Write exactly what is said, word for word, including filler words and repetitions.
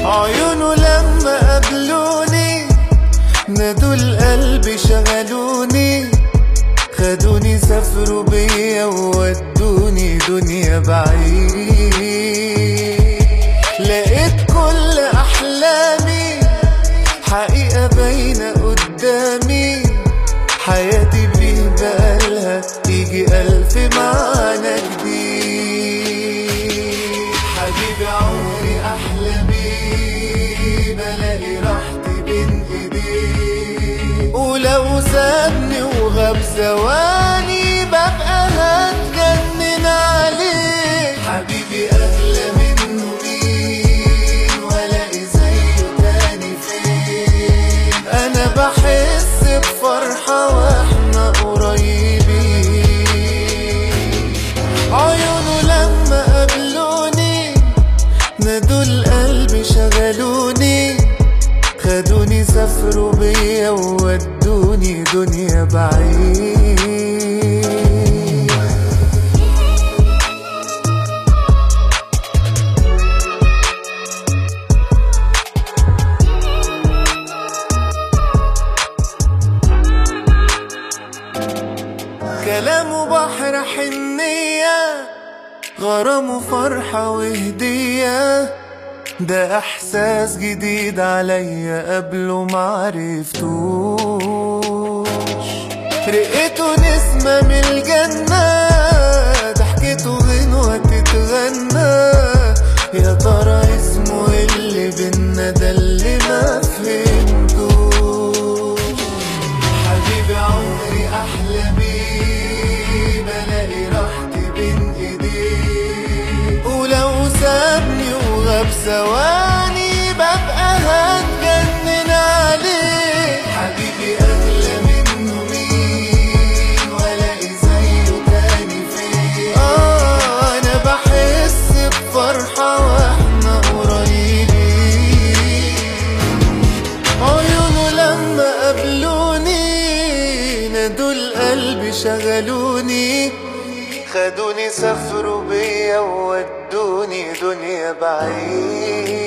عيونه لما قابلوني نادوا القلب شغلوني، خدوني سافروا بيا وودوني دنيا بعيد. لقيت كل أحلامي حقيقة باينة قدامي، حياتي بيه بقالها يجي ألف معنى جديد. حبيبي عمري أحلى بيه، بلاقي راحتي بين إيديه، ولو سابني وغاب ثواني ببقى هتجنن عليه. حبيبي أغلى منه مين، ولاقي زيه تاني فين، أنا بحس بفرحة واحنا قريبين. عيونه لما قابلوني نادوا القلب شغلوني، خدوني سافروا بيا وودوني دنيا بعيد. كلامه بحر حنية، غرامه فرحة وهدية، ده احساس جديد عليا قبله معرفتوش. رقته نسمة من الجنة، ضحكته غنوة تتغنى، يا ترى اسمه اللي بينا ده اللي ما فهمتوش. حبيبي عمري احلى بيه، بلاقي راحتي بين ايديه، ولو سابني وغاب ثواني ببقى هتجنن عليه. حبيبي أغلى منه مين، ولاقي زيه تاني فين، آه أنا بحس بفرحة واحنا قريبين. عيونه لما قابلوني نادوا القلب شغلوني، خدوني سافروا بيا وودوني دنيا بعيد.